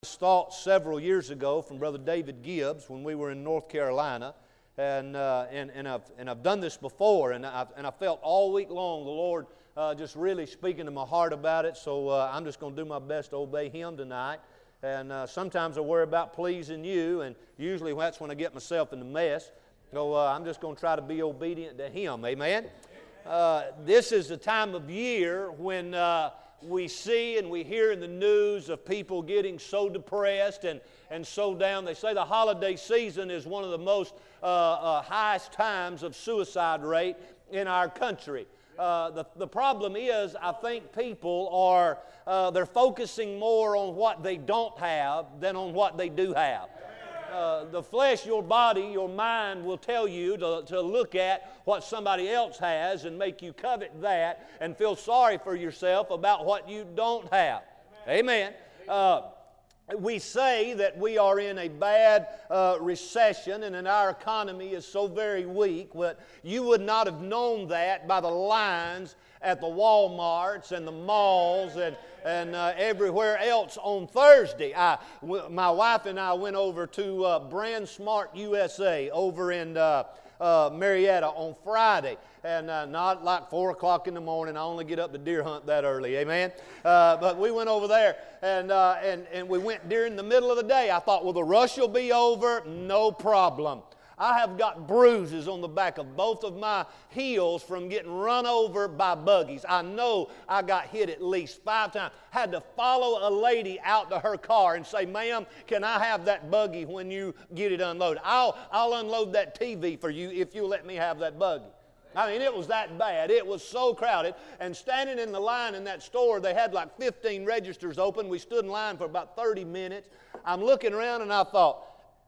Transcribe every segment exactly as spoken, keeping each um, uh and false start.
Thought several years ago from Brother David Gibbs when we were in North Carolina, and uh, and and I've and I've done this before, and I and I felt all week long the Lord uh, just really speaking to my heart about it. So uh, I'm just going to do my best to obey Him tonight. And uh, sometimes I worry about pleasing you, and usually that's when I get myself in the mess. So uh, I'm just going to try to be obedient to Him. Amen. Uh, this is the time of year when. Uh, We see and we hear in the news of people getting so depressed and, and so down. They say the holiday season is one of the most uh, uh, highest times of suicide rate in our country. Uh, the, the problem is, I think people are, uh, they're focusing more on what they don't have than on what they do have. Uh, the flesh, your body, your mind will tell you to, to look at what somebody else has and make you covet that and feel sorry for yourself about what you don't have. Amen. Uh, we say that we are in a bad uh, recession and that our economy is so very weak, but you would not have known that by the lines at the Walmarts and the malls and, and uh, everywhere else on Thursday. I, w- my wife and I went over to uh, Brand Smart U S A over in uh, uh, Marietta on Friday. And uh, not like four o'clock in the morning. I only get up to deer hunt that early, amen? Uh, but we went over there, and, uh, and, and we went during the middle of the day. I thought, well, the rush will be over, no problem. I have got bruises on the back of both of my heels from getting run over by buggies. I know I got hit at least five times. Had to follow a lady out to her car and say, ma'am, can I have that buggy when you get it unloaded? I'll, I'll unload that T V for you if you let me have that buggy. I mean, it was that bad. It was so crowded. And standing in the line in that store, they had like fifteen registers open. We stood in line for about thirty minutes. I'm looking around and I thought,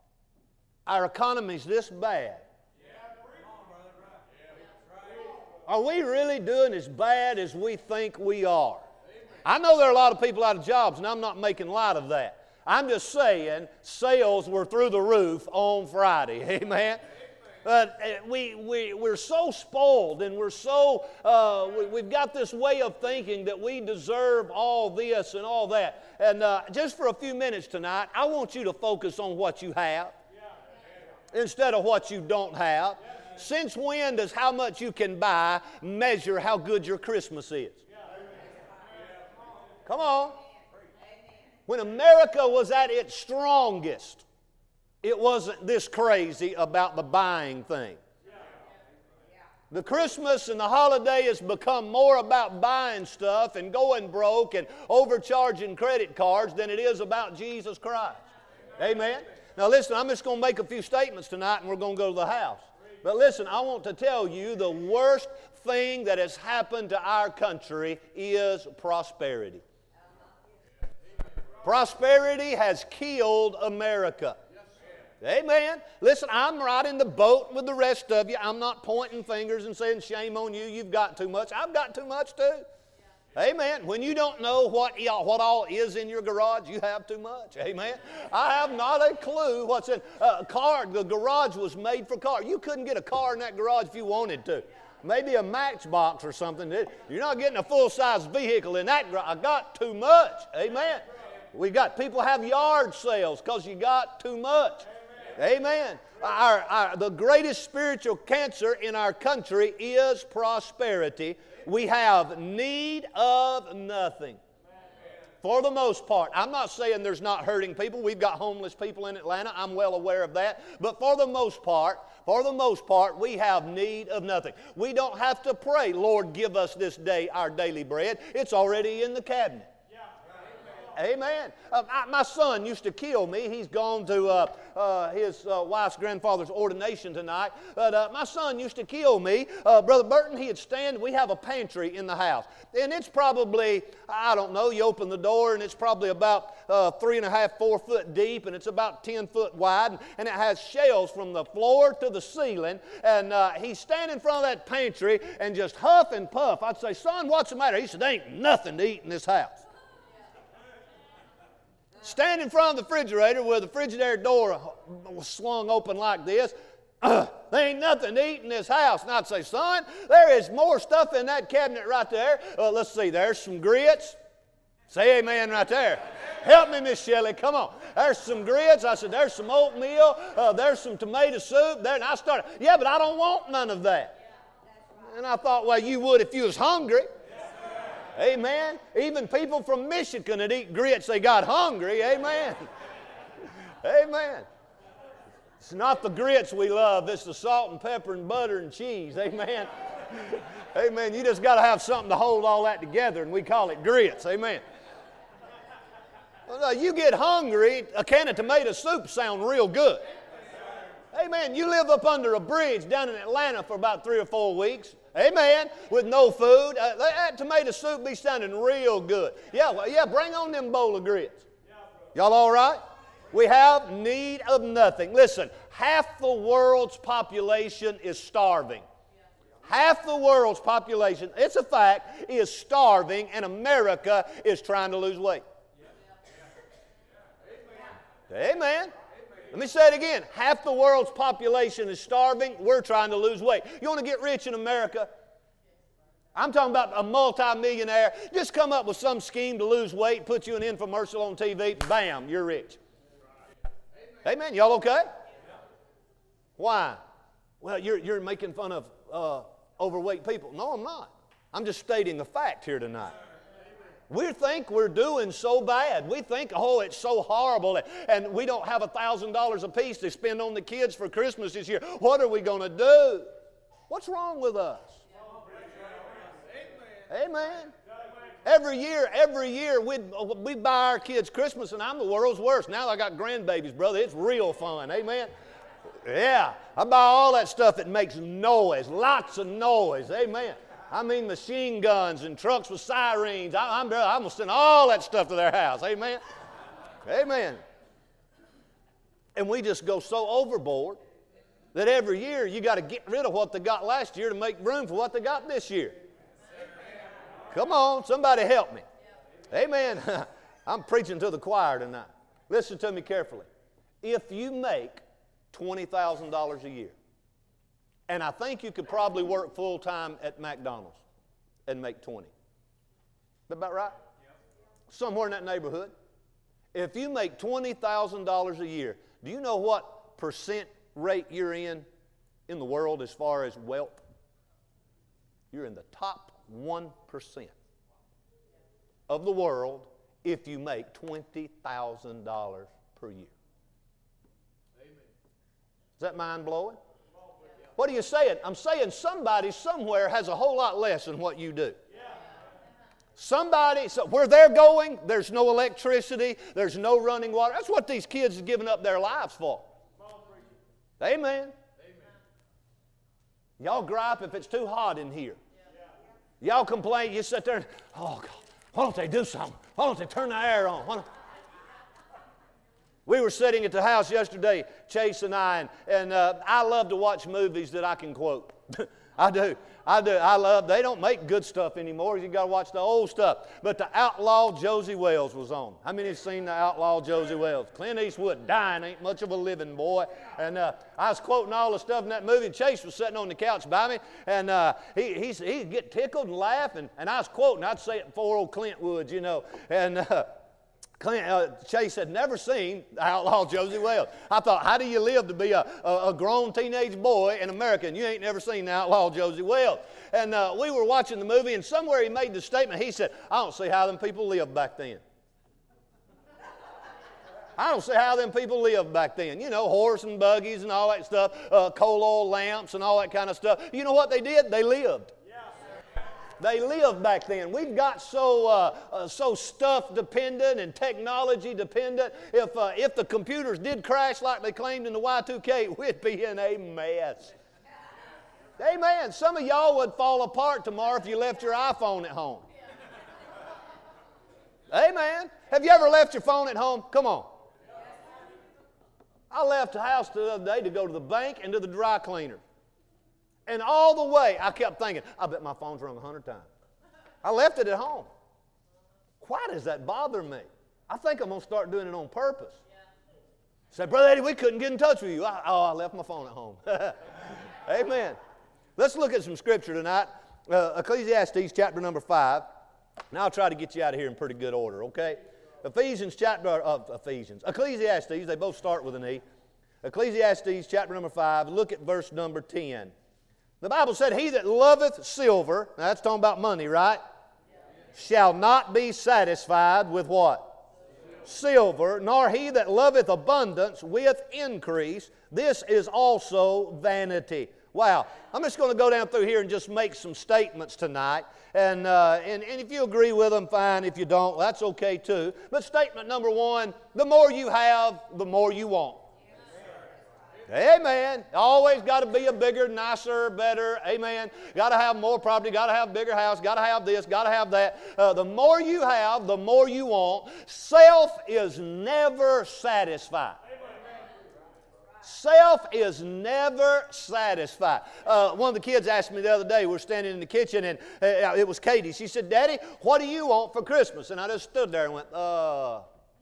our economy's this bad. Are we really doing as bad as we think we are? I know there are a lot of people out of jobs, and I'm not making light of that. I'm just saying sales were through the roof on Friday. Amen. But uh, we, we, we're so spoiled, and we're so, uh, we, we've got this way of thinking that we deserve all this and all that. And uh, just for a few minutes tonight, I want you to focus on what you have instead of what you don't have. Since when does how much you can buy measure how good your Christmas is? Come on. When America was at its strongest, it wasn't this crazy about the buying thing. The Christmas and the holiday has become more about buying stuff and going broke and overcharging credit cards than it is about Jesus Christ. Amen. Now listen, I'm just going to make a few statements tonight and we're going to go to the house. But listen, I want to tell you the worst thing that has happened to our country is prosperity. Prosperity has killed America. Amen. Listen, I'm right in the boat with the rest of you. I'm not pointing fingers and saying, shame on you, you've got too much. I've got too much too. Amen. When you don't know what, what all is in your garage, you have too much. Amen. I have not a clue what's in a uh, car. The garage was made for cars. You couldn't get a car in that garage if you wanted to. Maybe a Matchbox or something. You're not getting a full-size vehicle in that garage. I got too much. Amen. We got people have yard sales because you got too much. Amen. Our, our, the greatest spiritual cancer in our country is prosperity. We have need of nothing. For the most part. I'm not saying there's not hurting people. We've got homeless people in Atlanta. I'm well aware of that. But for the most part, for the most part, we have need of nothing. We don't have to pray, Lord, give us this day our daily bread. It's already in the cabinet. Amen. Uh, I, my son used to kill me. He's gone to uh, uh, his uh, wife's grandfather's ordination tonight. But uh, my son used to kill me. Uh, Brother Burton, he'd stand. We have a pantry in the house. And it's probably, I don't know, you open the door and it's probably about uh, three and a half, four foot deep. And it's about ten foot wide. And, and it has shelves from the floor to the ceiling. And uh, he's standing in front of that pantry and just huff and puff. I'd say, son, what's the matter? He said, there ain't nothing to eat in this house. Stand in front of the refrigerator with the refrigerator door swung open like this. Uh, there ain't nothing to eat in this house. And I'd say, son, there is more stuff in that cabinet right there. Uh, let's see, there's some grits. Say amen right there. Help me, Miss Shelley. Come on. There's some grits. I said, there's some oatmeal. Uh, there's some tomato soup there. And I started, yeah, but I don't want none of that. And I thought, well, you would if you was hungry. Amen. Even people from Michigan that eat grits, they got hungry. Amen. Amen. It's not the grits we love. It's the salt and pepper and butter and cheese. Amen. Amen. You just got to have something to hold all that together, and we call it grits. Amen. Well, you get hungry, a can of tomato soup sounds real good. Amen. You live up under a bridge down in Atlanta for about three or four weeks. Amen. With no food. Uh, that tomato soup be sounding real good. Yeah, well, yeah, bring on them bowl of grits. Y'all all right? We have need of nothing. Listen, half the world's population is starving. Half the world's population, it's a fact, is starving, and America is trying to lose weight. Amen. Let me say it again. Half the world's population is starving. We're trying to lose weight. You want to get rich in America? I'm talking about a multi-millionaire. Just come up with some scheme to lose weight, put you an infomercial on T V, bam, you're rich. Amen. Y'all okay? Why? Well, you're, you're making fun of uh, overweight people. No, I'm not. I'm just stating a fact here tonight. We think we're doing so bad. We think, oh, it's so horrible, and we don't have a thousand dollars apiece to spend on the kids for Christmas this year. What are we going to do? What's wrong with us? Amen. Every year, every year, we we buy our kids Christmas, and I'm the world's worst. Now I got grandbabies, brother. It's real fun. Amen. Yeah, I buy all that stuff that makes noise, lots of noise. Amen. I mean machine guns and trucks with sirens. I, I'm, I'm going to send all that stuff to their house. Amen. Amen. And we just go so overboard that every year you got to get rid of what they got last year to make room for what they got this year. Come on, somebody help me. Amen. I'm preaching to the choir tonight. Listen to me carefully. If you make twenty thousand dollars a year, and I think you could probably work full-time at McDonald's and make twenty. Is that about right? Somewhere in that neighborhood. If you make twenty thousand dollars a year, do you know what percent rate you're in in the world as far as wealth? You're in the top one percent of the world if you make twenty thousand dollars per year. Is that mind-blowing? What are you saying? I'm saying somebody somewhere has a whole lot less than what you do. Somebody, so where they're going, there's no electricity, there's no running water. That's what these kids are giving up their lives for. Amen. Y'all gripe if it's too hot in here. Y'all complain, you sit there and, oh God, why don't they do something? Why don't they turn the air on? Why don't... We were sitting at the house yesterday, Chase and I, and, and uh, I love to watch movies that I can quote. I do. I do. I love, they don't make good stuff anymore. You got to watch the old stuff. But the Outlaw Josie Wells was on. How many have seen the Outlaw Josie Wells? Clint Eastwood dying, ain't much of a living boy. And uh, I was quoting all the stuff in that movie. Chase was sitting on the couch by me, and uh, he, he's, he'd get tickled and laugh, and, and I was quoting. I'd say it before old Clint would, you know. And uh, Clint, uh, Chase had never seen the Outlaw Josie Wells. I thought, how do you live to be a, a, a grown teenage boy in America and you ain't never seen the Outlaw Josie Wells? And uh, we were watching the movie, and somewhere he made the statement, he said, I don't see how them people lived back then. I don't see how them people lived back then. You know, horse and buggies and all that stuff, uh, coal oil lamps and all that kind of stuff. You know what they did? They lived. They lived back then. We've got so uh, uh, so stuff dependent and technology dependent. If uh, if the computers did crash like they claimed in the Y two K, we'd be in a mess. Amen. Some of y'all would fall apart tomorrow if you left your iPhone at home. Amen. Have you ever left your phone at home? Come on. I left the house the other day to go to the bank and to the dry cleaner. And all the way, I kept thinking, I bet my phone's rung a hundred times. I left it at home. Why does that bother me? I think I'm going to start doing it on purpose. Yeah. Say, Brother Eddie, we couldn't get in touch with you. I, oh, I left my phone at home. Amen. Let's look at some scripture tonight. Uh, Ecclesiastes chapter number five. Now I'll try to get you out of here in pretty good order, okay? Ephesians chapter, of uh, Ephesians, Ecclesiastes, they both start with an E. Ecclesiastes chapter number five, look at verse number ten. The Bible said, he that loveth silver, now that's talking about money, right? Shall not be satisfied with what? Silver, nor he that loveth abundance with increase. This is also vanity. Wow. I'm just going to go down through here and just make some statements tonight. And, uh, and, and if you agree with them, fine. If you don't, that's okay too. But statement number one, the more you have, the more you want. Amen. Always got to be a bigger, nicer, better. Amen. Got to have more property. Got to have a bigger house. Got to have this. Got to have that. Uh, the more you have, the more you want. Self is never satisfied. Self is never satisfied. Uh, one of the kids asked me the other day, we were standing in the kitchen, and uh, it was Katie. She said, Daddy, what do you want for Christmas? And I just stood there and went, uh,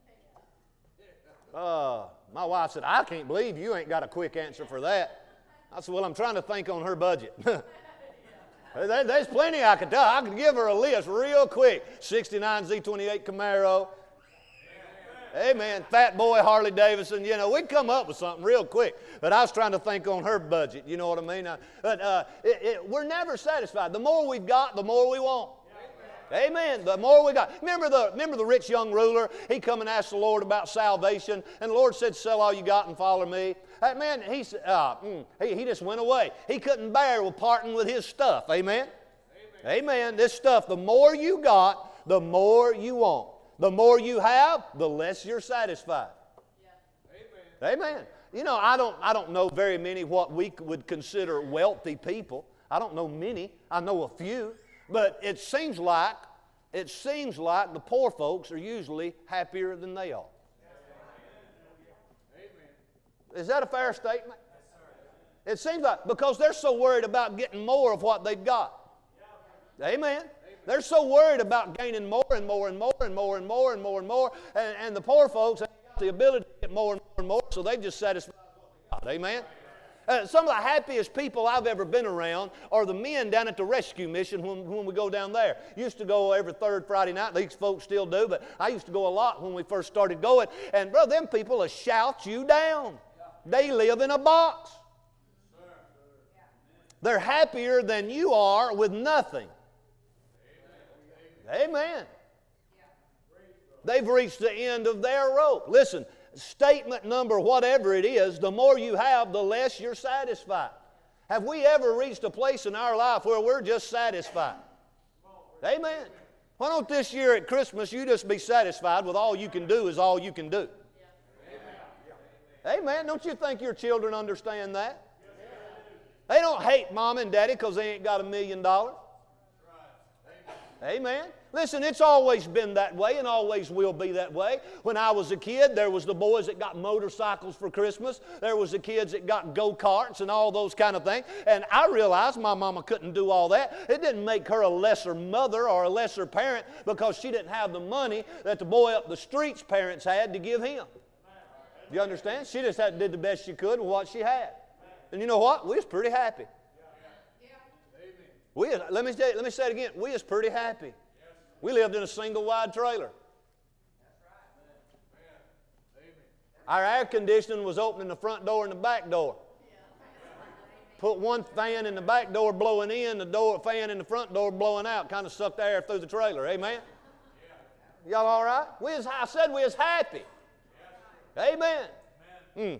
uh. My wife said, I can't believe you ain't got a quick answer for that. I said, well, I'm trying to think on her budget. There's plenty I could tell. I could give her a list real quick. sixty-nine Z twenty-eight Camaro. Amen. Fat boy Harley Davidson. You know, we'd come up with something real quick. But I was trying to think on her budget. You know what I mean? But uh, it, it, we're never satisfied. The more we've got, the more we want. Amen. The more we got. Remember the, remember the rich young ruler? He come and asked the Lord about salvation. And the Lord said, sell all you got and follow me. That man, he, uh, mm, he, he just went away. He couldn't bear with parting with his stuff. Amen? Amen. Amen. This stuff, the more you got, the more you want. The more you have, the less you're satisfied. Yeah. Amen. Amen. You know, I don't, I don't know very many what we would consider wealthy people. I don't know many. I know a few. But it seems like, it seems like the poor folks are usually happier than they are. Is that a fair statement? It seems like, because they're so worried about getting more of what they've got. Amen. They're so worried about gaining more and more and more and more and more and more and more. And, and the poor folks have got the ability to get more and more and more, so they've just satisfied what they got. Amen. Uh, some of the happiest people I've ever been around are the men down at the rescue mission when, when we go down there. Used to go every third Friday night. These folks still do, but I used to go a lot when we first started going. And, brother, them people will shout you down. They live in a box. They're happier than you are with nothing. Amen. They've reached the end of their rope. Listen. Statement number whatever it is, the more you have, the less you're satisfied. Have we ever reached a place in our life where we're just satisfied? Amen. Why don't this year at Christmas you just be satisfied with all you can do is all you can do? Amen. Don't you think your children understand that? They don't hate mom and daddy because they ain't got a million dollars. Amen. Listen, it's always been that way and always will be that way. When I was a kid, there was the boys that got motorcycles for Christmas. There was the kids that got go-karts and all those kind of things. And I realized my mama couldn't do all that. It didn't make her a lesser mother or a lesser parent because she didn't have the money that the boy up the street's parents had to give him. Do you understand? She just had, did the best she could with what she had. And you know what? We was pretty happy. We, let, me say, let me say it again. We was pretty happy. We lived in a single wide trailer. Our air conditioning was opening the front door and the back door. Put one fan in the back door blowing in, the door fan in the front door blowing out. Kind of sucked the air through the trailer. Amen? Y'all all right? We was, I said we was happy. Amen. Mm.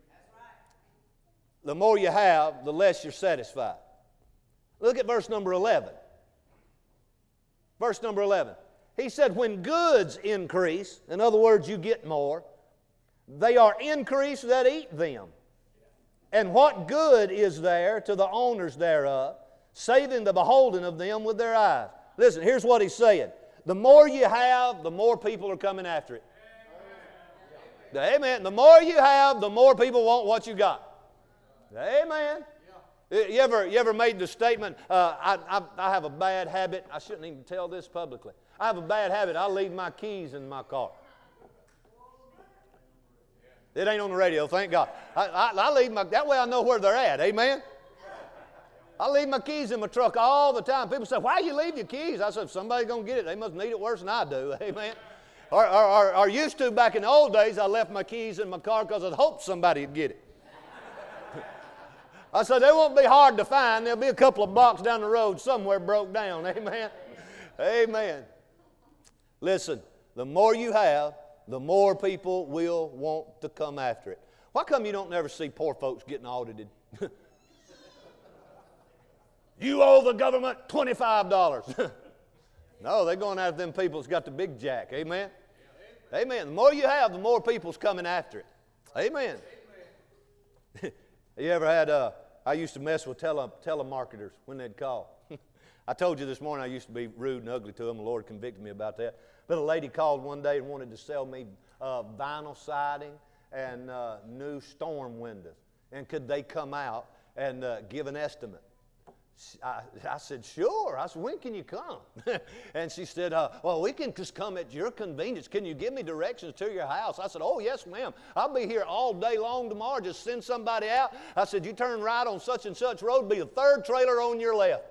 The more you have, the less you're satisfied. Look at verse number eleven. Verse number eleven. He said, when goods increase, in other words, you get more, they are increased that eat them. And what good is there to the owners thereof, saving the beholding of them with their eyes? Listen, here's what he's saying. The more you have, the more people are coming after it. Amen. The more you have, the more people want what you got. Amen. You ever, you ever made the statement, uh, I, I, I have a bad habit. I shouldn't even tell this publicly. I have a bad habit. I leave my keys in my car. It ain't on the radio, thank God. I, I, I leave my, that way I know where they're at. Amen. I leave my keys in my truck all the time. People say, why do you leave your keys? I said, if somebody's going to get it, they must need it worse than I do. Amen. Or, or, or, or used to back in the old days, I left my keys in my car because I'd hoped somebody would get it. I said, they won't be hard to find. There'll be a couple of blocks down the road somewhere broke down. Amen. Amen. Listen, the more you have, the more people will want to come after it. Why come you don't never see poor folks getting audited? You owe the government twenty-five dollars. No, they're going after them people that's got the big jack. Amen? Amen. The more you have, the more people's coming after it. Amen. You ever had, uh, I used to mess with tele, telemarketers when they'd call. I told you this morning I used to be rude and ugly to them. The Lord convicted me about that. But a lady called one day and wanted to sell me uh, vinyl siding and uh, new storm windows. And could they come out and uh, give an estimate? I, I said, sure. I said, when can you come? And she said, uh, well, we can just come at your convenience. Can you give me directions to your house? I said, oh, yes, ma'am. I'll be here all day long tomorrow. Just send somebody out. I said, you turn right on such and such road, be the third trailer on your left.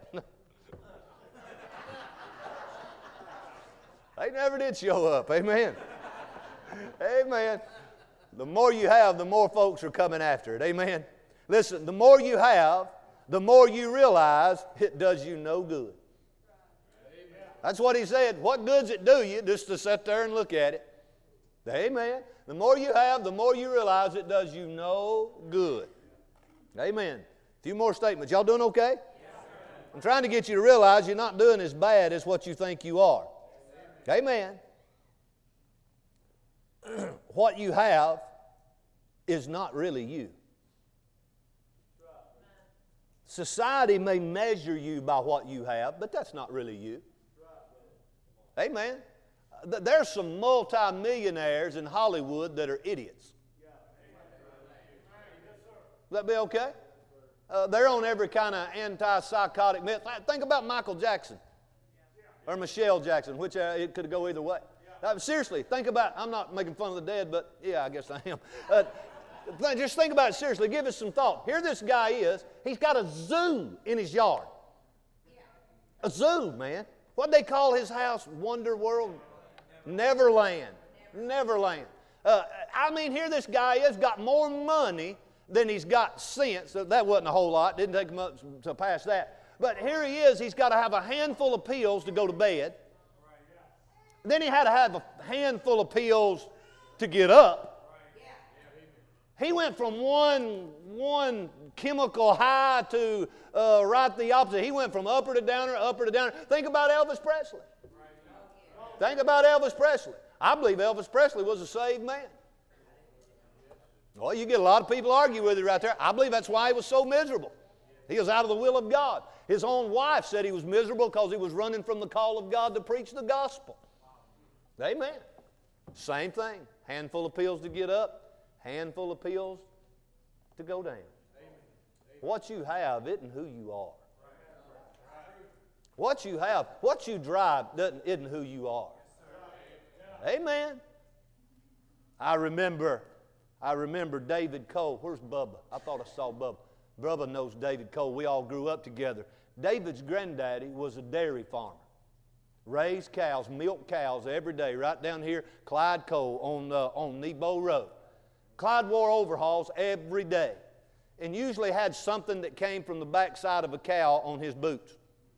They never did show up. Amen. Amen. The more you have, the more folks are coming after it. Amen. Listen, the more you have, the more you realize it does you no good. That's what he said. What good's it do you just to sit there and look at it? Amen. The more you have, the more you realize it does you no good. Amen. A few more statements. Y'all doing okay? I'm trying to get you to realize you're not doing as bad as what you think you are. Amen. What you have is not really you. Society may measure you by what you have, but that's not really you. Amen. There's some multi-millionaires in Hollywood that are idiots. Will that be okay? Uh, they're on every kind of anti-psychotic myth. Think about Michael Jackson or Michelle Jackson, which uh, it could go either way. Uh, seriously, think about, I'm not making fun of the dead, but yeah, I guess I am. Uh, Just think about it seriously. Give it some thought. Here this guy is. He's got a zoo in his yard. A zoo, man. What'd they call his house? Wonder World? Neverland. Neverland. Uh, I mean, here this guy is, got more money than he's got sense. That wasn't a whole lot. Didn't take much to pass that. But here he is. He's got to have a handful of pills to go to bed. Then he had to have a handful of pills to get up. He went from one, one chemical high to uh, right the opposite. He went from upper to downer, upper to downer. Think about Elvis Presley. Think about Elvis Presley. I believe Elvis Presley was a saved man. Well, you get a lot of people argue with you right there. I believe that's why he was so miserable. He was out of the will of God. His own wife said he was miserable because he was running from the call of God to preach the gospel. Amen. Same thing. Handful of pills to get up. Handful of pills to go down. What you have isn't who you are. What you have, what you drive doesn't, isn't who you are. Amen. I remember, I remember David Cole. Where's Bubba? I thought I saw Bubba. Bubba knows David Cole. We all grew up together. David's granddaddy was a dairy farmer. Raised cows, milked cows every day right down here, Clyde Cole on, uh, on Nebo Road. Clyde wore overalls every day and usually had something that came from the backside of a cow on his boots.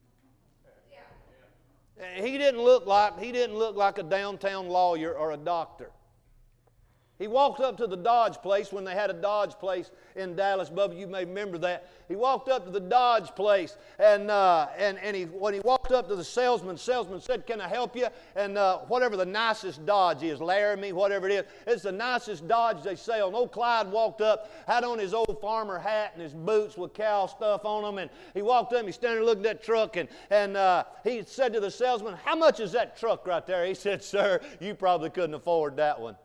Yeah. He didn't look like, he didn't look like a downtown lawyer or a doctor. He walked up to the Dodge place when they had a Dodge place in Dallas. Bubba, you may remember that. He walked up to the Dodge place, and uh, and, and he, when he walked up to the salesman, salesman said, can I help you? And uh, whatever the nicest Dodge is, Laramie, whatever it is, it's the nicest Dodge they sell. And old Clyde walked up, had on his old farmer hat and his boots with cow stuff on them, and he walked up and he standing there looking at that truck, and, and uh, he said to the salesman, how much is that truck right there? He said, sir, you probably couldn't afford that one.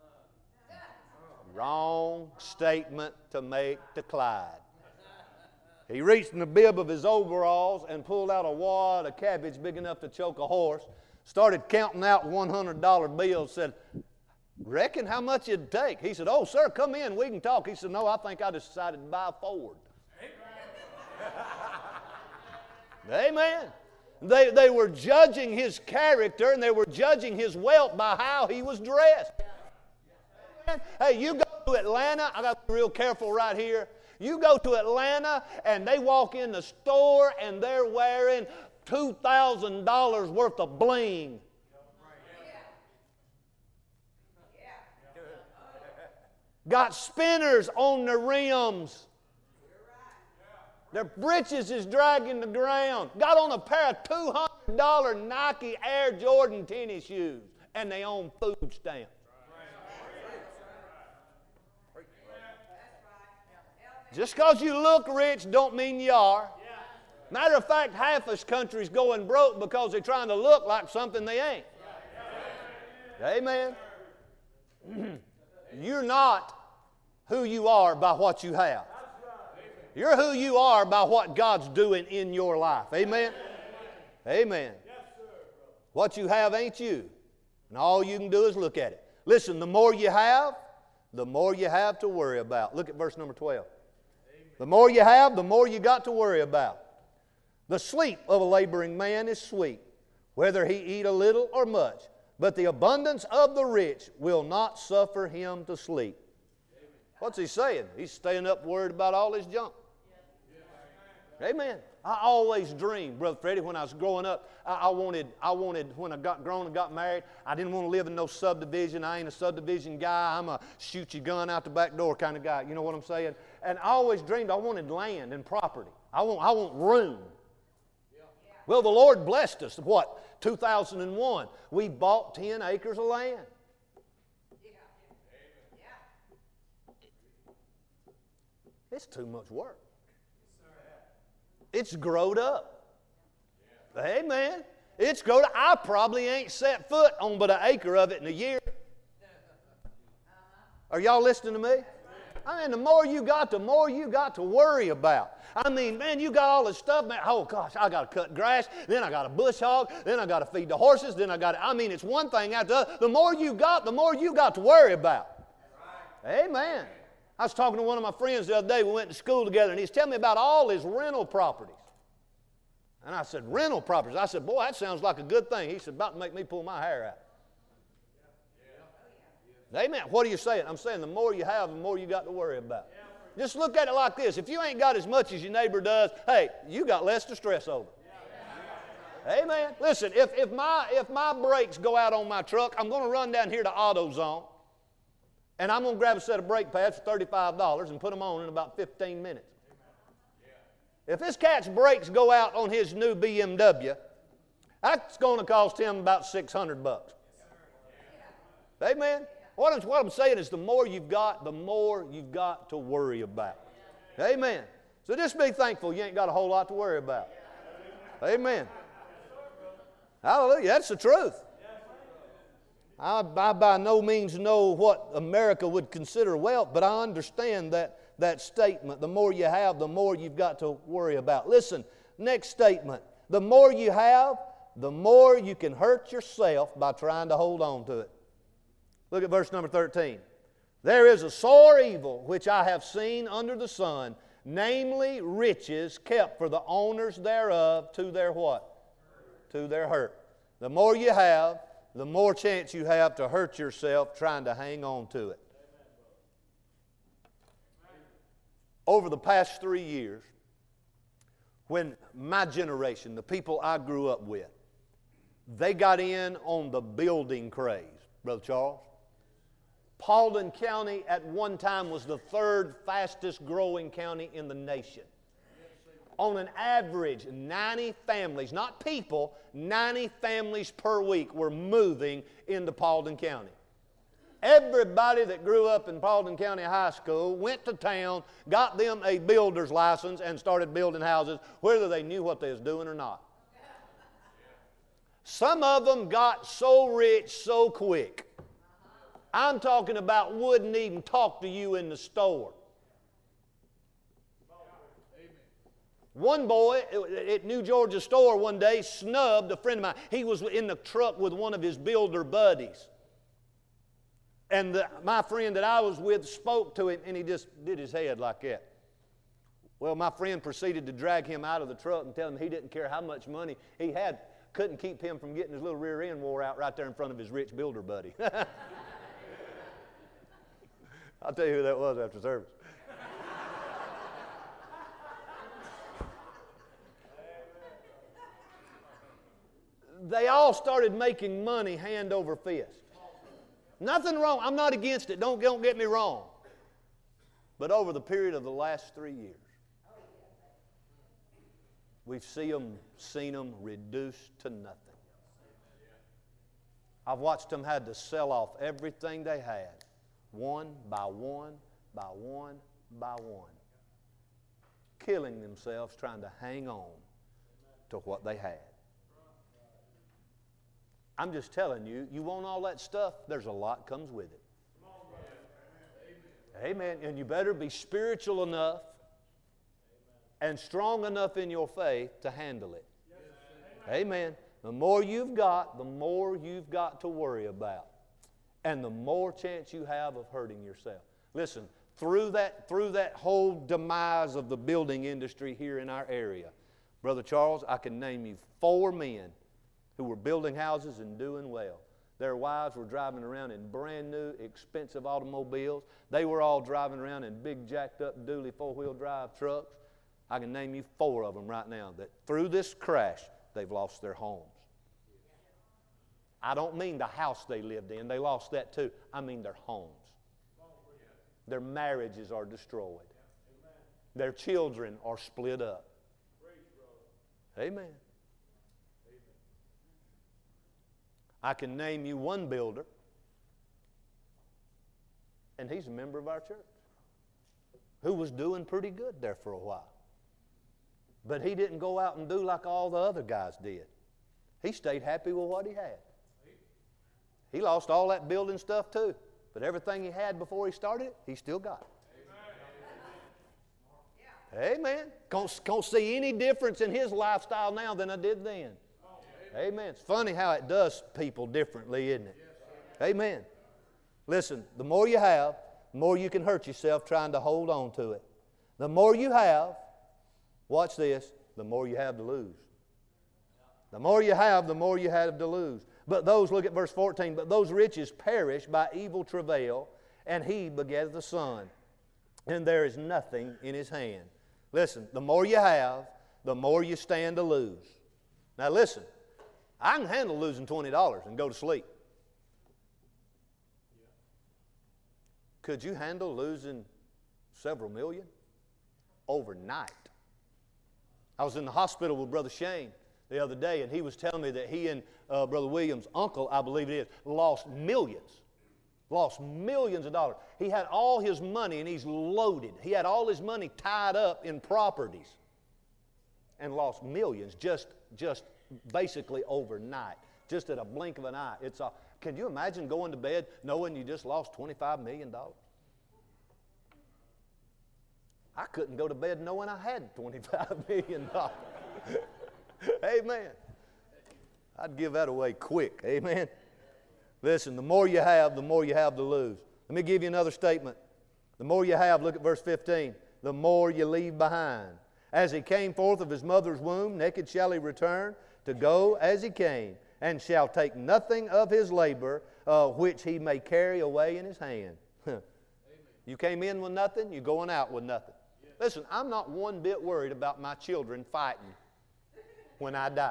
Wrong statement to make to Clyde. He reached in the bib of his overalls and pulled out a wad of cabbage big enough to choke a horse, started counting out one hundred dollar bills, said, reckon how much it'd take? He said, oh, sir, come in, we can talk. He said, no, I think I decided to buy a Ford. Amen. They, they were judging his character and they were judging his wealth by how he was dressed. Hey, you go to Atlanta, I got to be real careful right here. You go to Atlanta and they walk in the store and they're wearing two thousand dollars worth of bling. Got spinners on their rims. Their britches is dragging the ground. Got on a pair of two hundred dollar Nike Air Jordan tennis shoes. And they own food stamps. Just because you look rich don't mean you are. Matter of fact, half this country's going broke because they're trying to look like something they ain't. Amen. You're not who you are by what you have. You're who you are by what God's doing in your life. Amen? Amen. What you have ain't you. And all you can do is look at it. Listen, the more you have, the more you have to worry about. Look at verse number twelve. The more you have, the more you got to worry about. The sleep of a laboring man is sweet, whether he eat a little or much. But the abundance of the rich will not suffer him to sleep. What's he saying? He's staying up worried about all his junk. Amen. I always dreamed, Brother Freddie, when I was growing up, I, I wanted, I wanted, when I got grown and got married, I didn't want to live in no subdivision. I ain't a subdivision guy. I'm a shoot your gun out the back door kind of guy. You know what I'm saying? And I always dreamed I wanted land and property. I want, I want room. Well, the Lord blessed us. What? two thousand one. We bought ten acres of land. It's too much work. It's growed up. Amen. It's growed up. I probably ain't set foot on but an acre of it in a year. Are y'all listening to me? I mean, the more you got, the more you got to worry about. I mean, man, you got all this stuff, man. Oh, gosh, I got to cut grass. Then I got to bush hog. Then I got to feed the horses. Then I got to, I mean, it's one thing after the other. The more you got, the more you got to worry about. Amen. I was talking to one of my friends the other day. We went to school together, and he's telling me about all his rental properties. And I said, rental properties? I said, boy, that sounds like a good thing. He said, about to make me pull my hair out. Amen. What are you saying? I'm saying the more you have, the more you got to worry about. Just look at it like this. If you ain't got as much as your neighbor does, hey, you got less to stress over. Amen. Listen, if, if, my, if my brakes go out on my truck, I'm going to run down here to AutoZone, and I'm going to grab a set of brake pads for thirty-five dollars and put them on in about fifteen minutes. If this cat's brakes go out on his new B M W, that's going to cost him about six hundred bucks. Amen. What I'm, what I'm saying is the more you've got, the more you've got to worry about. Amen. So just be thankful you ain't got a whole lot to worry about. Amen. Hallelujah. That's the truth. I, I by no means know what America would consider wealth, but I understand that, that statement. The more you have, the more you've got to worry about. Listen, next statement. The more you have, the more you can hurt yourself by trying to hold on to it. Look at verse number thirteen. There is a sore evil which I have seen under the sun, namely riches kept for the owners thereof to their what? To their hurt. The more you have, the more chance you have to hurt yourself trying to hang on to it. Over the past three years, when my generation, the people I grew up with, they got in on the building craze, Brother Charles. Paulding County at one time was the third fastest growing county in the nation. On an average, ninety families, not people, ninety families per week were moving into Paulding County. Everybody that grew up in Paulding County High School went to town, got them a builder's license, and started building houses, whether they knew what they was doing or not. Some of them got so rich so quick. I'm talking about wouldn't even talk to you in the store. One boy at New Georgia store one day snubbed a friend of mine. He was in the truck with one of his builder buddies. And the, my friend that I was with spoke to him, and he just did his head like that. Well, my friend proceeded to drag him out of the truck and tell him he didn't care how much money he had. Couldn't keep him from getting his little rear end wore out right there in front of his rich builder buddy. I'll tell you who that was after service. They all started making money hand over fist. Nothing wrong. I'm not against it. Don't, don't get me wrong. But over the period of the last three years, we've seen them, seen them reduced to nothing. I've watched them had to sell off everything they had, one by one, by one, by one, killing themselves trying to hang on to what they had. I'm just telling you, you want all that stuff, there's a lot comes with it. Amen. And you better be spiritual enough and strong enough in your faith to handle it. Amen. The more you've got, the more you've got to worry about. And the more chance you have of hurting yourself. Listen, through that, through that whole demise of the building industry here in our area, Brother Charles, I can name you four men who were building houses and doing well. Their wives were driving around in brand new, expensive automobiles. They were all driving around in big, jacked up, dually four-wheel drive trucks. I can name you four of them right now that through this crash, they've lost their homes. I don't mean the house they lived in. They lost that too. I mean their homes. Their marriages are destroyed. Their children are split up. Amen. I can name you one builder, and he's a member of our church, who was doing pretty good there for a while. But he didn't go out and do like all the other guys did. He stayed happy with what he had. He lost all that building stuff too, but everything he had before he started it, he still got it. Amen. Amen. Can't, can't see any difference in his lifestyle now than I did then. Amen. It's funny how it does people differently, isn't it? Amen. Listen, the more you have, the more you can hurt yourself trying to hold on to it. The more you have, watch this, the more you have to lose. The more you have, the more you have to lose. But those, look at verse fourteen, but those riches perish by evil travail, and he begetteth a son, and there is nothing in his hand. Listen, the more you have, the more you stand to lose. Now listen, I can handle losing twenty dollars and go to sleep. Could you handle losing several million overnight? I was in the hospital with Brother Shane the other day, and he was telling me that he and uh, Brother Williams' uncle, I believe it is, lost millions. Lost millions of dollars. He had all his money, and he's loaded. He had all his money tied up in properties and lost millions just, just basically overnight, just at a blink of an eye. It's a, can you imagine going to bed knowing you just lost twenty-five million dollars? I couldn't go to bed knowing I had twenty-five million dollars. Amen. I'd give that away quick. Amen. Listen, the more you have, the more you have to lose. Let me give you another statement. The more you have, look at verse fifteen, the more you leave behind. As he came forth of his mother's womb, naked shall he return to go as he came, and shall take nothing of his labor, uh, which he may carry away in his hand. You came in with nothing, you're going out with nothing. Listen, I'm not one bit worried about my children fighting when I die.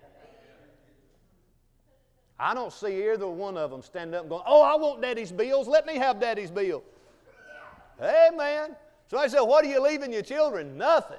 I don't see either one of them standing up and going, oh, I want Daddy's bills. Let me have Daddy's bill. Amen. So I said, what are you leaving your children? Nothing.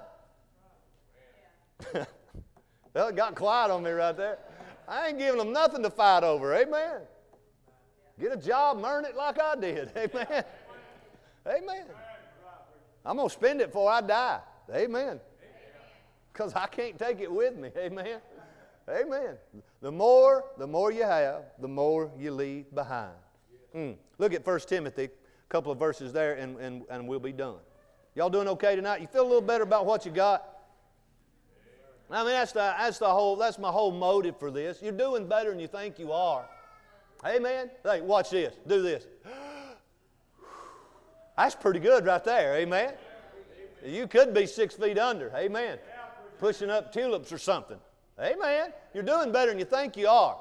Well, it got quiet on me right there. I ain't giving them nothing to fight over. Amen. Get a job and earn it like I did. Amen. Amen. I'm going to spend it before I die. Amen. Because I can't take it with me. Amen. Amen. The more, the more you have, the more you leave behind. Mm. Look at First Timothy, a couple of verses there, and, and, and we'll be done. Y'all doing okay tonight? You feel a little better about what you got? I mean, that's the, that's the whole, that's my whole motive for this. You're doing better than you think you are. Amen? Hey, watch this. Do this. That's pretty good right there. Amen? You could be six feet under. Amen. Pushing up tulips or something. Amen. You're doing better than you think you are.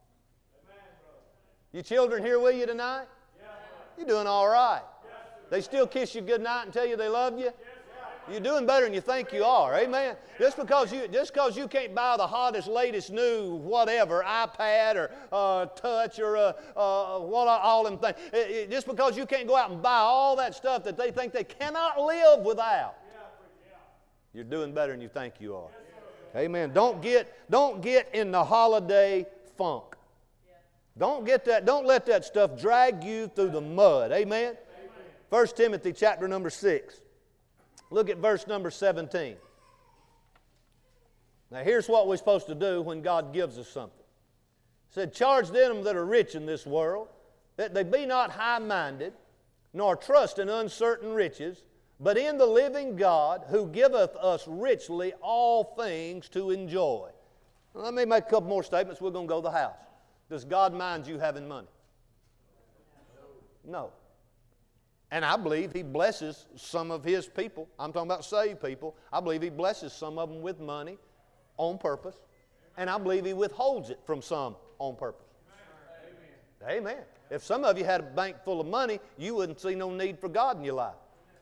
You children here with you tonight? You're doing all right. They still kiss you good night and tell you they love you? You're doing better than you think you are. Amen. Just because you just because you can't buy the hottest, latest, new, whatever, iPad or uh, touch or uh, uh, what all them things. It, it, just because you can't go out and buy all that stuff that they think they cannot live without. You're doing better than you think you are. Amen. Don't get don't get in the holiday funk. Don't get that. Don't let that stuff drag you through the mud. Amen. First Timothy chapter number six. Look at verse number seventeen. Now here's what we're supposed to do when God gives us something. It said, charge them that are rich in this world, that they be not high-minded, nor trust in uncertain riches, but in the living God, who giveth us richly all things to enjoy. Now, let me make a couple more statements. We're going to go to the house. Does God mind you having money? No. And I believe He blesses some of His people. I'm talking about saved people. I believe He blesses some of them with money on purpose. And I believe He withholds it from some on purpose. Amen. Amen. If some of you had a bank full of money, you wouldn't see no need for God in your life.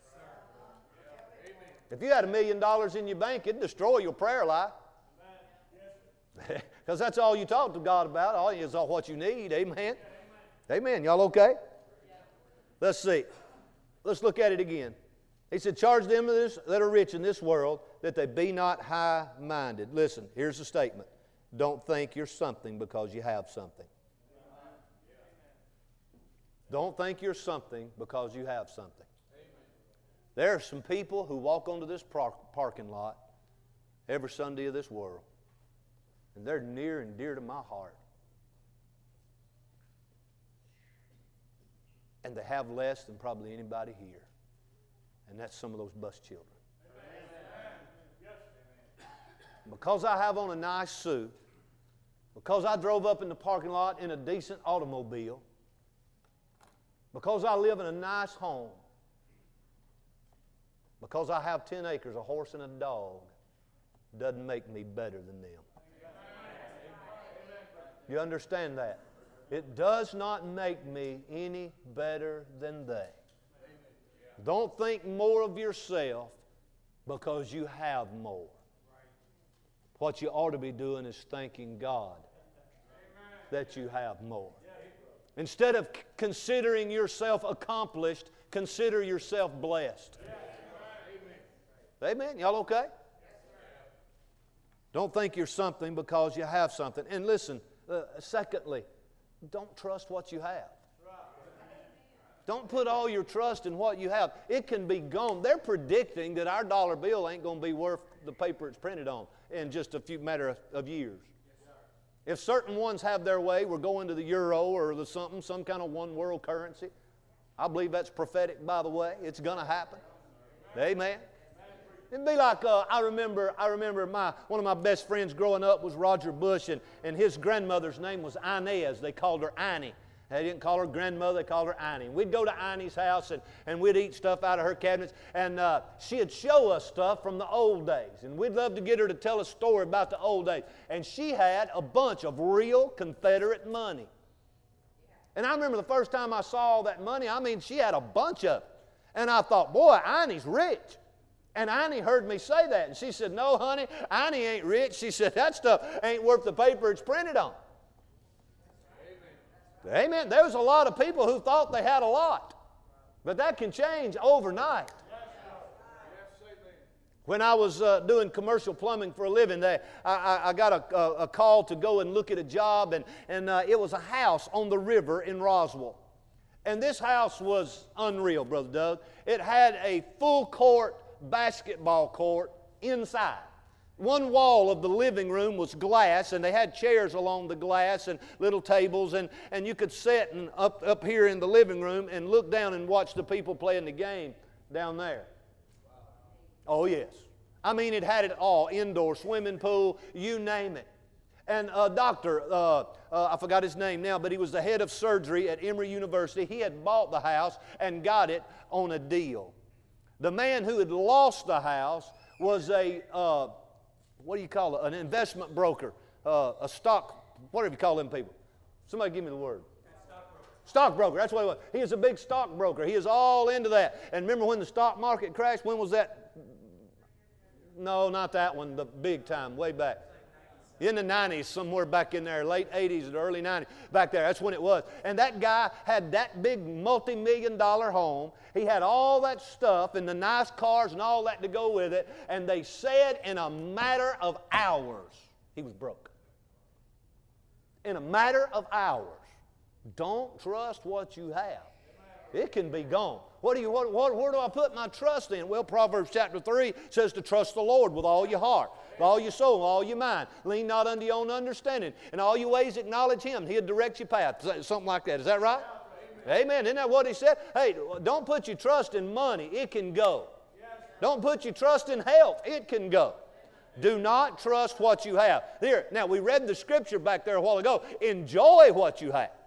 If you had a million dollars in your bank, it'd destroy your prayer life. Because that's all you talk to God about. All is all what you need. Amen. Amen. Y'all okay? Let's see. Let's look at it again. He said, charge them that are rich in this world that they be not high-minded. Listen, here's the statement. Don't think you're something because you have something. Don't think you're something because you have something. There are some people who walk onto this parking lot every Sunday of this world, and they're near and dear to my heart. And they have less than probably anybody here. And that's some of those bus children. Because I have on a nice suit, because I drove up in the parking lot in a decent automobile, because I live in a nice home, because I have ten acres, a horse, and a dog, doesn't make me better than them. You understand that? It does not make me any better than they. Don't think more of yourself because you have more. What you ought to be doing is thanking God that you have more. Instead of considering yourself accomplished, consider yourself blessed. Amen. Y'all okay? Don't think you're something because you have something. And listen, uh, secondly, don't trust what you have. Don't put all your trust in what you have. It can be gone. They're predicting that our dollar bill ain't going to be worth the paper it's printed on in just a few matter of, of years. If certain ones have their way, we're going to the euro or the something, some kind of one world currency. I believe that's prophetic, by the way. It's going to happen. Amen. It'd be like, uh, I remember, I remember my, one of my best friends growing up was Roger Bush, and, and his grandmother's name was Inez. They called her Annie. They didn't call her grandmother, they called her Annie. We'd go to Annie's house, and, and we'd eat stuff out of her cabinets, and uh, she'd show us stuff from the old days. And we'd love to get her to tell a story about the old days. And she had a bunch of real Confederate money. And I remember the first time I saw all that money, I mean, she had a bunch of it. And I thought, boy, Annie's rich. And Annie heard me say that, and she said, no, honey, Annie ain't rich. She said, that stuff ain't worth the paper it's printed on. Amen. Amen. There was a lot of people who thought they had a lot, but that can change overnight. When I was uh, doing commercial plumbing for a living, they, I, I, I got a, a, a call to go and look at a job, and, and uh, it was a house on the river in Roswell. And this house was unreal, Brother Doug. It had a full court basketball court inside. One wall of the living room was glass, and they had chairs along the glass and little tables, and, and you could sit and up, up here in the living room and look down and watch the people playing the game down there. Oh, yes. I mean, it had it all. Indoor swimming pool, you name it. And a doctor, uh, uh, I forgot his name now, but he was the head of surgery at Emory University. He had bought the house and got it on a deal. The man who had lost the house was a, uh, what do you call it, an investment broker, uh, a stock, whatever you call them people. Somebody give me the word. Stockbroker, that's what he was. He is a big stockbroker. He is all into that. And remember when the stock market crashed? When was that? No, not that one, the big time, way back. In the nineties, somewhere back in there, late eighties or early nineties, back there, that's when it was. And that guy had that big multi-million dollar home. He had all that stuff and the nice cars and all that to go with it. And they said in a matter of hours, he was broke. In a matter of hours. Don't trust what you have. It can be gone. What do you, what, what, where do I put my trust in? Well, Proverbs chapter three says to trust the Lord with all your heart, with all your soul, all your mind. Lean not unto your own understanding. In all your ways acknowledge Him. He'll direct your path. Something like that. Is that right? Amen. Amen. Isn't that what He said? Hey, don't put your trust in money. It can go. Don't put your trust in health. It can go. Do not trust what you have. Here, now we read the scripture back there a while ago. Enjoy what you have.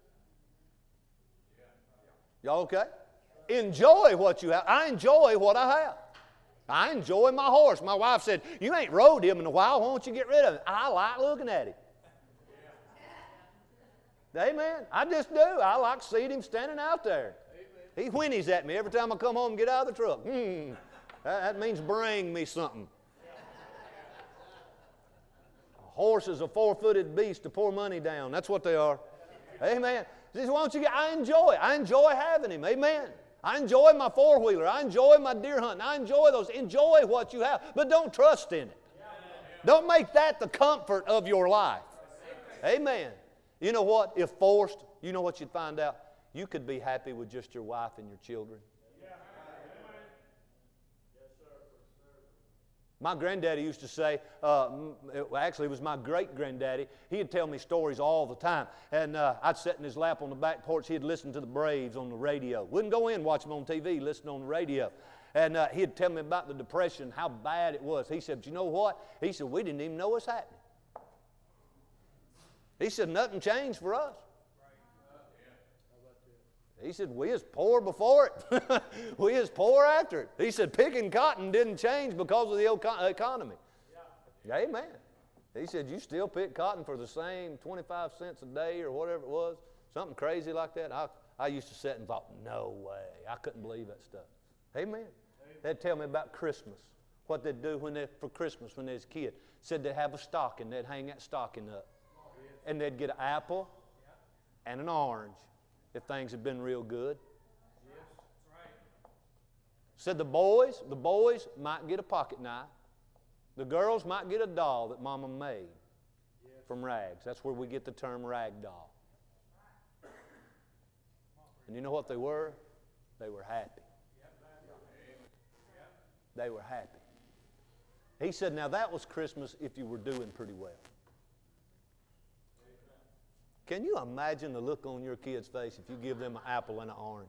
Y'all okay? Enjoy what you have. I enjoy what I have. I enjoy my horse. My wife said, you ain't rode him in a while. Why don't you get rid of him? I like looking at him. Amen. I just do. I like seeing him standing out there. He whinnies at me every time I come home and get out of the truck. Hmm. That, that means bring me something. A horse is a four-footed beast to pour money down. That's what they are. Amen. Why don't you get, I enjoy. I enjoy having him. Amen. I enjoy my four-wheeler. I enjoy my deer hunting. I enjoy those. Enjoy what you have, but don't trust in it. Don't make that the comfort of your life. Amen. You know what? If forced, you know what you'd find out? You could be happy with just your wife and your children. My granddaddy used to say, uh, it, actually it was my great-granddaddy, he'd tell me stories all the time. And uh, I'd sit in his lap on the back porch, he'd listen to the Braves on the radio. Wouldn't go in and watch them on T V, listen on the radio. And uh, he'd tell me about the Depression, how bad it was. He said, but you know what? He said, we didn't even know what's happening. He said, nothing changed for us. He said, we was poor before it. We was poor after it. He said, picking cotton didn't change because of the economy. Yeah. Amen. He said, you still pick cotton for the same twenty-five cents a day or whatever it was, something crazy like that. I, I used to sit and thought, no way. I couldn't believe that stuff. Amen. Amen. They'd tell me about Christmas, what they'd do when they, for Christmas when they was a kid. Said they'd have a stocking. They'd hang that stocking up. And they'd get an apple and an orange. If things had been real good. Yes, that's right. Said the boys, the boys might get a pocket knife. The girls might get a doll that Mama made yes. from rags. That's where we get the term rag doll. And you know what they were? They were happy. They were happy. He said, now that was Christmas if you were doing pretty well. Can you imagine the look on your kid's face if you give them an apple and an orange?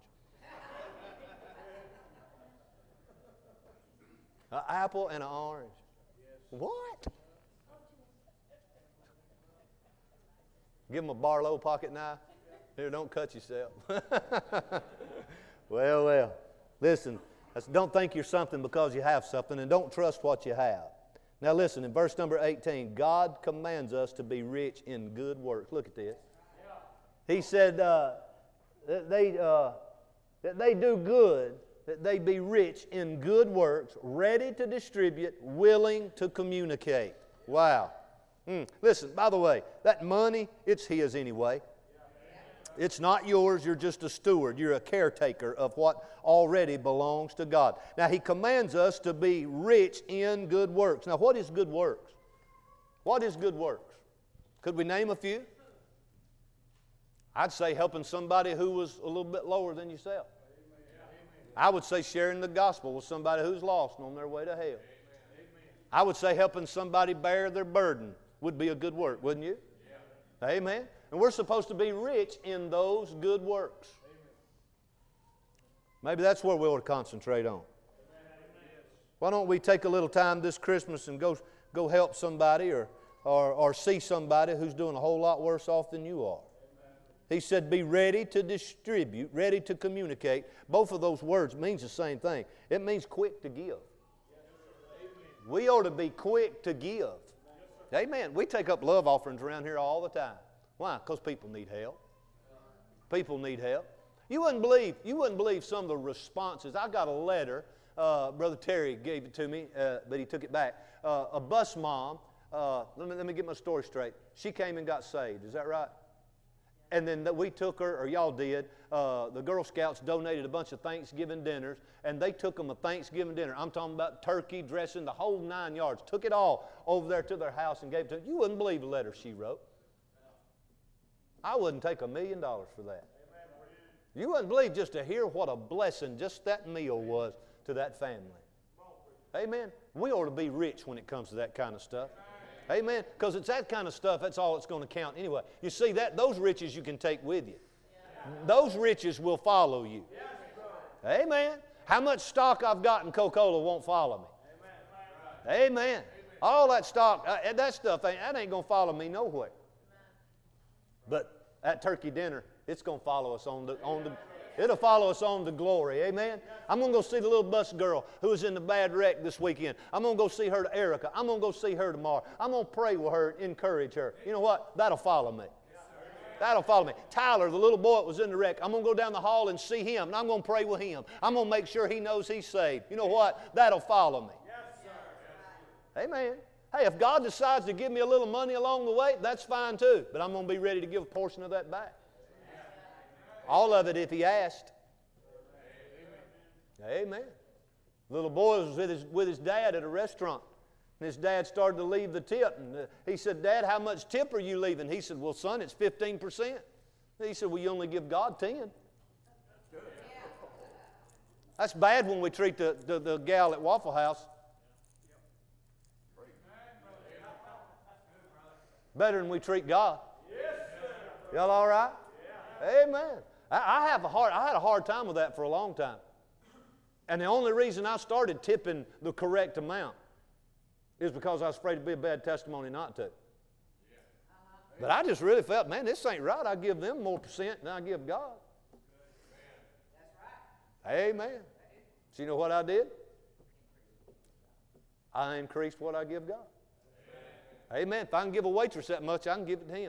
An apple and an orange. What? Give them a Barlow pocket knife. Here, don't cut yourself. Well, well. Listen, don't think you're something because you have something, and don't trust what you have. Now listen, in verse number eighteen, God commands us to be rich in good works. Look at this. He said uh, that, they, uh, that they do good, that they be rich in good works, ready to distribute, willing to communicate. Wow. Mm. Listen, by the way, that money, it's His anyway. It's not yours. You're just a steward. You're a caretaker of what already belongs to God. Now, He commands us to be rich in good works. Now, what is good works? What is good works? Could we name a few? I'd say helping somebody who was a little bit lower than yourself. I would say sharing the gospel with somebody who's lost and on their way to hell. I would say helping somebody bear their burden would be a good work, wouldn't you? Amen. And we're supposed to be rich in those good works. Maybe that's where we ought to concentrate on. Why don't we take a little time this Christmas and go, go help somebody or, or, or see somebody who's doing a whole lot worse off than you are? He said, be ready to distribute, ready to communicate. Both of those words means the same thing. It means quick to give. We ought to be quick to give. Amen. We take up love offerings around here all the time. Why? Because people need help. People need help. You wouldn't believe, you wouldn't believe some of the responses. I got a letter. Uh, Brother Terry gave it to me, uh, but he took it back. Uh, a bus mom, uh, let me, let me get my story straight. She came and got saved. Is that right? And then we took her, or y'all did, uh, the Girl Scouts donated a bunch of Thanksgiving dinners, and they took them a Thanksgiving dinner. I'm talking about turkey, dressing, the whole nine yards. Took it all over there to their house and gave it to them. You wouldn't believe the letter she wrote. I wouldn't take a million dollars for that. You wouldn't believe just to hear what a blessing just that meal was to that family. Amen. We ought to be rich when it comes to that kind of stuff. Amen. Because it's that kind of stuff, that's all that's going to count anyway. You see, that those riches you can take with you. Those riches will follow you. Amen. How much stock I've got in Coca-Cola won't follow me. Amen. All that stock, uh, that stuff, ain't, that ain't going to follow me nowhere. But that turkey dinner, it's going to follow us on the, on the, it'll follow us on to glory. Amen. I'm going to go see the little bus girl who was in the bad wreck this weekend. I'm going to go see her to Erica. I'm going to go see her tomorrow. I'm going to pray with her, encourage her. You know what? That'll follow me. That'll follow me. Tyler, the little boy that was in the wreck, I'm going to go down the hall and see him, and I'm going to pray with him. I'm going to make sure he knows he's saved. You know what? That'll follow me. Amen. Hey, if God decides to give me a little money along the way, that's fine too. But I'm going to be ready to give a portion of that back. All of it if He asked. Amen. The little boy was with his, with his dad at a restaurant. And his dad started to leave the tip. And uh, he said, Dad, how much tip are you leaving? He said, well, son, it's fifteen percent. He said, well, you only give God ten. That's bad when we treat the, the, the gal at Waffle House. Better than we treat God. Y'all all right? Amen. I, I have a hard, I had a hard time with that for a long time. And the only reason I started tipping the correct amount is because I was afraid to be a bad testimony not to. But I just really felt, man, this ain't right. I give them more percent than I give God. Amen. So you know what I did? I increased what I give God. Amen. If I can give a waitress that much, I can give it to him.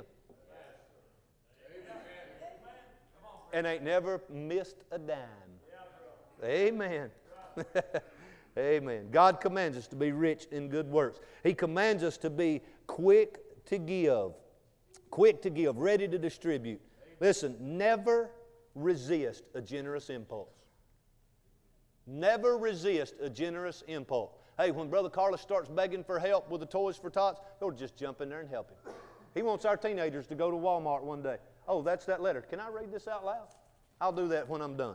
And ain't never missed a dime. Amen. Amen. God commands us to be rich in good works. He commands us to be quick to give. Quick to give, ready to distribute. Listen, never resist a generous impulse. Never resist a generous impulse. Hey, when Brother Carlos starts begging for help with the Toys for Tots, go just jump in there and help him. He wants our teenagers to go to Walmart one day. Oh, that's that letter. Can I read this out loud? I'll do that when I'm done.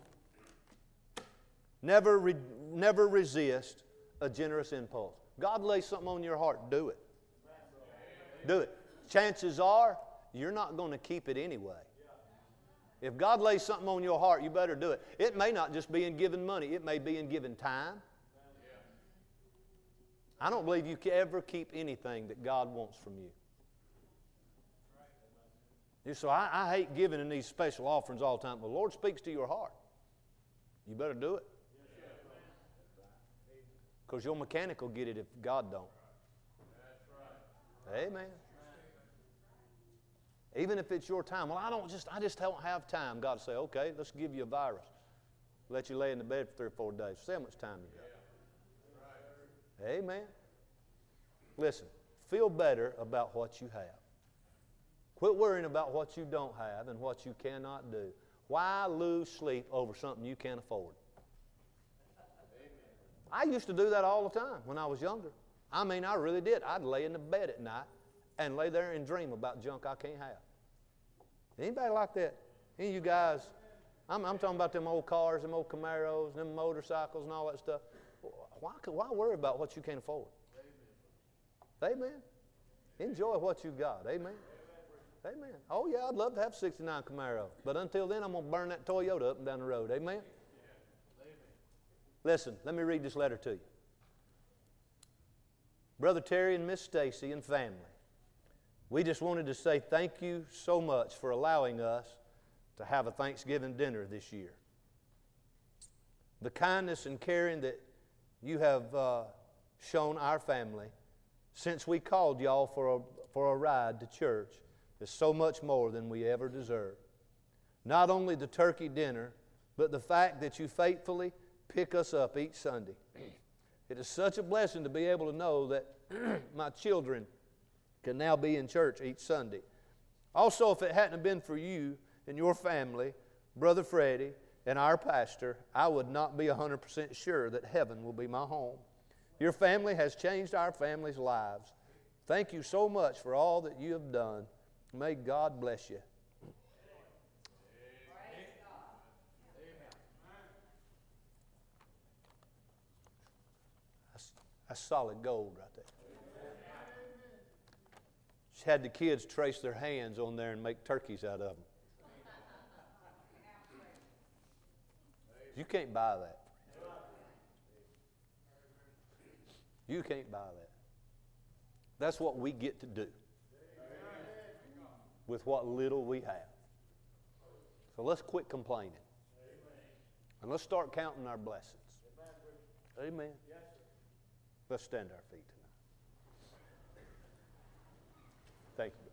Never, re never resist a generous impulse. God lays something on your heart, do it. Do it. Chances are, you're not going to keep it anyway. If God lays something on your heart, you better do it. It may not just be in giving money. It may be in giving time. I don't believe you can ever keep anything that God wants from you. So I, I hate giving in these special offerings all the time. The Lord speaks to your heart. You better do it. Because your mechanic will get it if God don't. Amen. Even if it's your time. Well, I don't just, I just don't have time. God will say, okay, let's give you a virus. Let you lay in the bed for three or four days. See how much time you got. Amen. Listen, feel better about what you have. Quit worrying about what you don't have and what you cannot do. Why lose sleep over something you can't afford? I used to do that all the time when I was younger. I mean, I really did. I'd lay in the bed at night and lay there and dream about junk I can't have. Anybody like that? Any of you guys? I'm, I'm talking about them old cars, them old Camaros, them motorcycles and all that stuff. Why, why worry about what you can't afford? Amen. Enjoy what you've got. Amen. Amen. Oh, yeah, I'd love to have a sixty-nine Camaro. But until then, I'm going to burn that Toyota up and down the road. Amen. Listen, let me read this letter to you. Brother Terry and Miss Stacy and family, We just wanted to say thank you so much for allowing us to have a Thanksgiving dinner this year. The kindness and caring that you have uh, shown our family since we called y'all for a, for a ride to church is so much more than we ever deserve. Not only the turkey dinner, but the fact that you faithfully pick us up each Sunday. It is such a blessing to be able to know that my children can now be in church each Sunday. Also, if it hadn't been for you and your family, Brother Freddie, and our pastor, I would not be one hundred percent sure that heaven will be my home. Your family has changed our family's lives. Thank you so much for all that you have done. May God bless you. That's, that's solid gold right there. She had the kids trace their hands on there and make turkeys out of them. You can't buy that. You can't buy that. That's what we get to do with what little we have. So let's quit complaining. And let's start counting our blessings. Amen. Let's stand to our feet tonight. Thank you.